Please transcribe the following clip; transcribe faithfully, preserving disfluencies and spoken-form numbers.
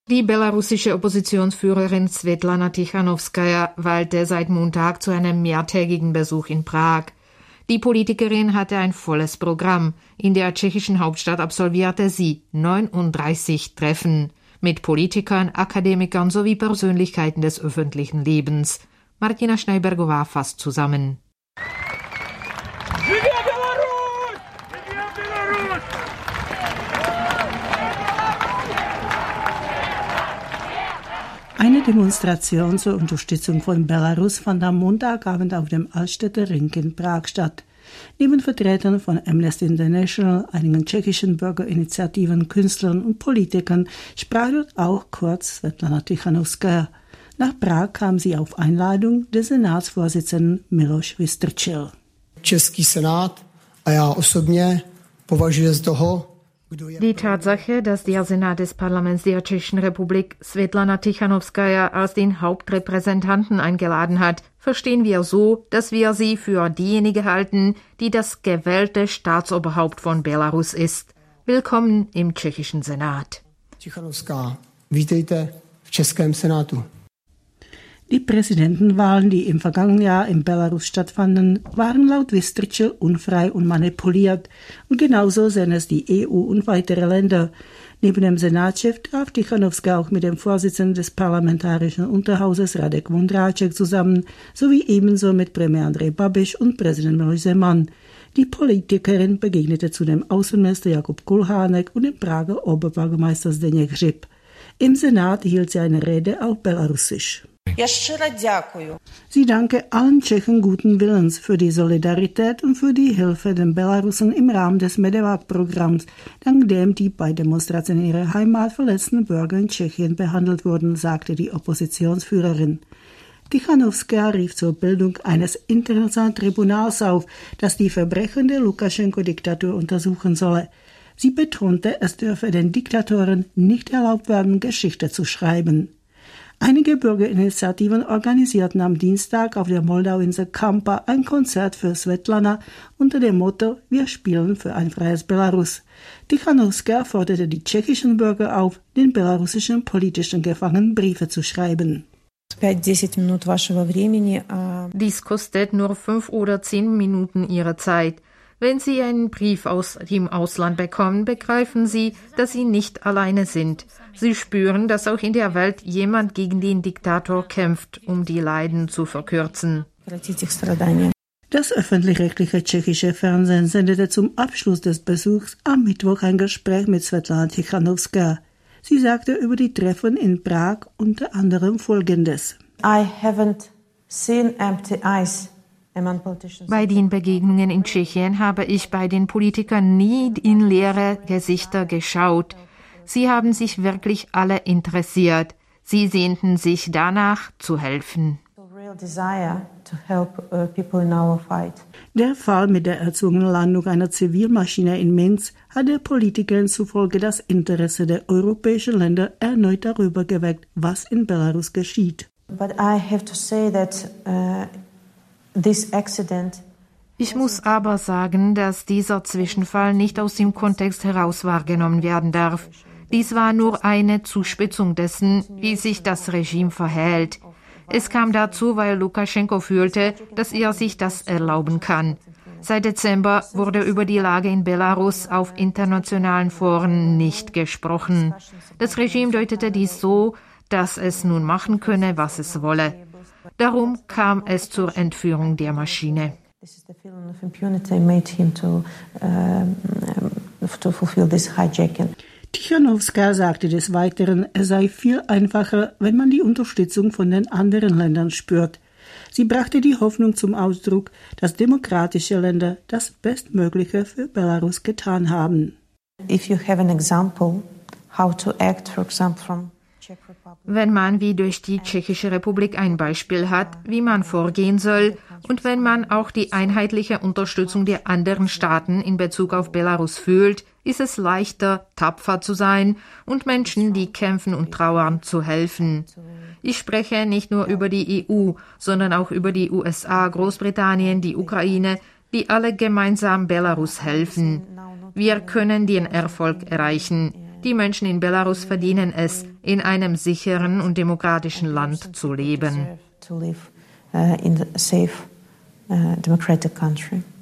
Die belarussische Oppositionsführerin Svetlana Tichanowskaja weilte seit Montag zu einem mehrtägigen Besuch in Prag. Die Politikerin hatte ein volles Programm. In der tschechischen Hauptstadt absolvierte sie neununddreißig Treffen mit Politikern, Akademikern sowie Persönlichkeiten des öffentlichen Lebens. Martina Schneibergová fasst zusammen. Eine Demonstration zur Unterstützung von Belarus fand am Montagabend auf dem Altstädter Ring in Prag statt. Neben Vertretern von Amnesty International, einigen tschechischen Bürgerinitiativen, Künstlern und Politikern sprach dort auch kurz Svetlana Tichanowskaja. Nach Prag kam sie auf Einladung des Senatsvorsitzenden Miloš Vystrčil. Český senát a já osobně považuji z toho. Die Tatsache, dass der Senat des Parlaments der Tschechischen Republik Svetlana Tichanowskaja als den Hauptrepräsentanten eingeladen hat, verstehen wir so, dass wir sie für diejenige halten, die das gewählte Staatsoberhaupt von Belarus ist. Willkommen im tschechischen Senat. Tichanowská, vítejte v českém senátu. Die Präsidentenwahlen, die im vergangenen Jahr in Belarus stattfanden, waren laut Vystrčil unfrei und manipuliert. Und genauso sehen es die E U und weitere Länder. Neben dem Senatschef traf Tichanowskaja auch mit dem Vorsitzenden des Parlamentarischen Unterhauses Radek Vondráček zusammen, sowie ebenso mit Premier Andrej Babiš und Präsident Miloš Zeman. Die Politikerin begegnete zudem Außenminister Jakub Kulhánek und dem Prager Oberbürgermeister Zdeněk Hřib. Im Senat hielt sie eine Rede auf Belarusisch. Sie danke allen Tschechen guten Willens für die Solidarität und für die Hilfe den Belarussen im Rahmen des Medevac-Programms, dank dem die bei Demonstrationen in ihrer Heimat verletzten Bürger in Tschechien behandelt wurden, sagte die Oppositionsführerin. Tichanowskaja rief zur Bildung eines internationalen Tribunals auf, das die Verbrechen der Lukaschenko-Diktatur untersuchen solle. Sie betonte, es dürfe den Diktatoren nicht erlaubt werden, Geschichte zu schreiben. Einige Bürgerinitiativen organisierten am Dienstag auf der Moldauinsel Kampa ein Konzert für Svetlana unter dem Motto „Wir spielen für ein freies Belarus“. Tichanowskaja forderte die tschechischen Bürger auf, den belarussischen politischen Gefangenen Briefe zu schreiben. Dies kostet nur fünf oder zehn Minuten Ihrer Zeit. Wenn Sie einen Brief aus dem Ausland bekommen, begreifen Sie, dass Sie nicht alleine sind. Sie spüren, dass auch in der Welt jemand gegen den Diktator kämpft, um die Leiden zu verkürzen. Das öffentlich-rechtliche tschechische Fernsehen sendete zum Abschluss des Besuchs am Mittwoch ein Gespräch mit Svetlana Tichanowskaja. Sie sagte über die Treffen in Prag unter anderem Folgendes. I haven't seen empty eyes. Bei den Begegnungen in Tschechien habe ich bei den Politikern nie in leere Gesichter geschaut. Sie haben sich wirklich alle interessiert. Sie sehnten sich danach, zu helfen. Der Fall mit der erzwungenen Landung einer Zivilmaschine in Minsk hat der Politikerin zufolge das Interesse der europäischen Länder erneut darüber geweckt, was in Belarus geschieht. But I have to say that, uh, this accident Ich muss aber sagen, dass dieser Zwischenfall nicht aus dem Kontext heraus wahrgenommen werden darf. Dies war nur eine Zuspitzung dessen, wie sich das Regime verhält. Es kam dazu, weil Lukaschenko fühlte, dass er sich das erlauben kann. Seit Dezember wurde über die Lage in Belarus auf internationalen Foren nicht gesprochen. Das Regime deutete dies so, dass es nun machen könne, was es wolle. Darum kam es zur Entführung der Maschine. Tichanowskaja sagte des Weiteren, es sei viel einfacher, wenn man die Unterstützung von den anderen Ländern spürt. Sie brachte die Hoffnung zum Ausdruck, dass demokratische Länder das Bestmögliche für Belarus getan haben. If you have an example how to act, for example, from Wenn man wie durch die Tschechische Republik ein Beispiel hat, wie man vorgehen soll, und wenn man auch die einheitliche Unterstützung der anderen Staaten in Bezug auf Belarus fühlt, ist es leichter, tapfer zu sein und Menschen, die kämpfen und trauern, zu helfen. Ich spreche nicht nur über die E U, sondern auch über die U S A, Großbritannien, die Ukraine, die alle gemeinsam Belarus helfen. Wir können den Erfolg erreichen. Die Menschen in Belarus verdienen es, in einem sicheren und demokratischen Land zu leben. To live uh, in a safe, uh, democratic country.